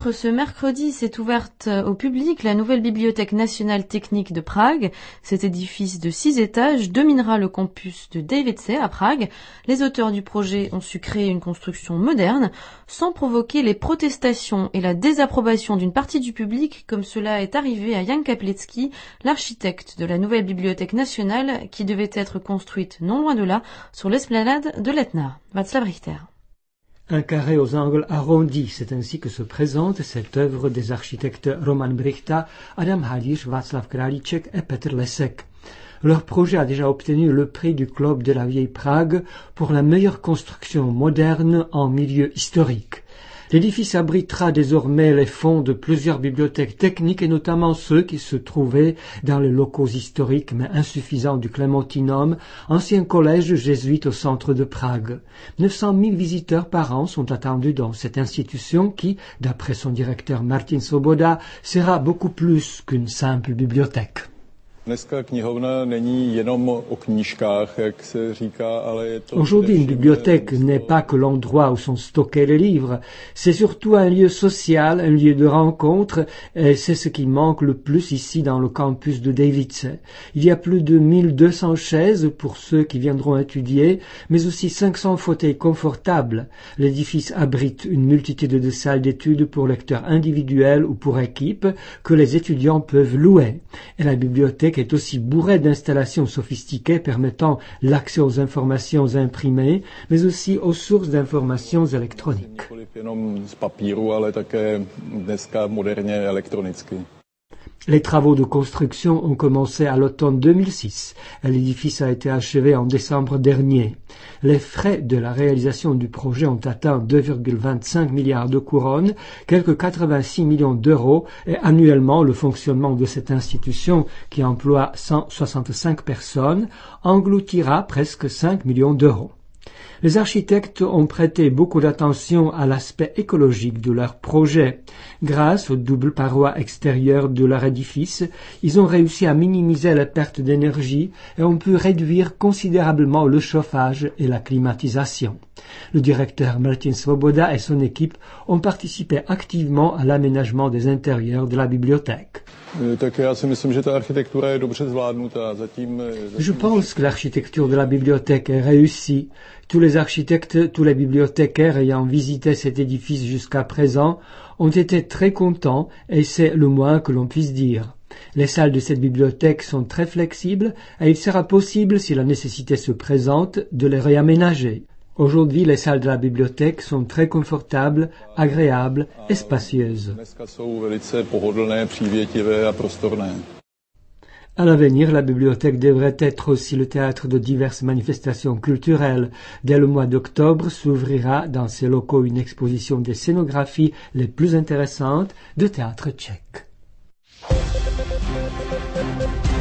Ce mercredi s'est ouverte au public la nouvelle Bibliothèque nationale technique de Prague. Cet édifice de 6 étages dominera le campus de Davice à Prague. Les auteurs du projet ont su créer une construction moderne sans provoquer les protestations et la désapprobation d'une partie du public comme cela est arrivé à Jan Kaplecki, l'architecte de la nouvelle Bibliothèque nationale qui devait être construite non loin de là sur l'esplanade de l'Etna. Václav Richter. Un carré aux angles arrondis, c'est ainsi que se présente cette œuvre des architectes Roman Brichta, Adam Hališ, Václav Králíček et Petr Lesek. Leur projet a déjà obtenu le prix du Club de la Vieille Prague pour la meilleure construction moderne en milieu historique. L'édifice abritera désormais les fonds de plusieurs bibliothèques techniques et notamment ceux qui se trouvaient dans les locaux historiques mais insuffisants du Clémentinum, ancien collège jésuite au centre de Prague. 900 000 visiteurs par an sont attendus dans cette institution qui, d'après son directeur Martin Svoboda, sera beaucoup plus qu'une simple bibliothèque. Aujourd'hui, une bibliothèque n'est pas que l'endroit où sont stockés les livres, c'est surtout un lieu social, un lieu de rencontre, et c'est ce qui manque le plus ici dans le campus de Davice. Il y a plus de 1200 chaises pour ceux qui viendront étudier, mais aussi 500 fauteuils confortables. L'édifice abrite une multitude de salles d'études pour lecteurs individuels ou pour équipes que les étudiants peuvent louer. Et la bibliothèque est aussi bourrée d'installations sophistiquées permettant l'accès aux informations imprimées, mais aussi aux sources d'informations électroniques. Les travaux de construction ont commencé à l'automne 2006 et l'édifice a été achevé en décembre dernier. Les frais de la réalisation du projet ont atteint 2,25 milliards de couronnes, quelques 86 millions d'euros et annuellement le fonctionnement de cette institution qui emploie 165 personnes engloutira presque 5 millions d'euros. Les architectes ont prêté beaucoup d'attention à l'aspect écologique de leur projet. Grâce aux doubles parois extérieures de leur édifice, ils ont réussi à minimiser les pertes d'énergie et ont pu réduire considérablement le chauffage et la climatisation. Le directeur Martin Svoboda et son équipe ont participé activement à l'aménagement des intérieurs de la bibliothèque. Je pense que l'architecture de la bibliothèque est réussie. Tous les architectes, tous les bibliothécaires ayant visité cet édifice jusqu'à présent ont été très contents et c'est le moins que l'on puisse dire. Les salles de cette bibliothèque sont très flexibles et il sera possible, si la nécessité se présente, de les réaménager. Aujourd'hui, les salles de la bibliothèque sont très confortables, agréables et spacieuses. À l'avenir, la bibliothèque devrait être aussi le théâtre de diverses manifestations culturelles. Dès le mois d'octobre s'ouvrira dans ces locaux une exposition des scénographies les plus intéressantes de théâtre tchèque.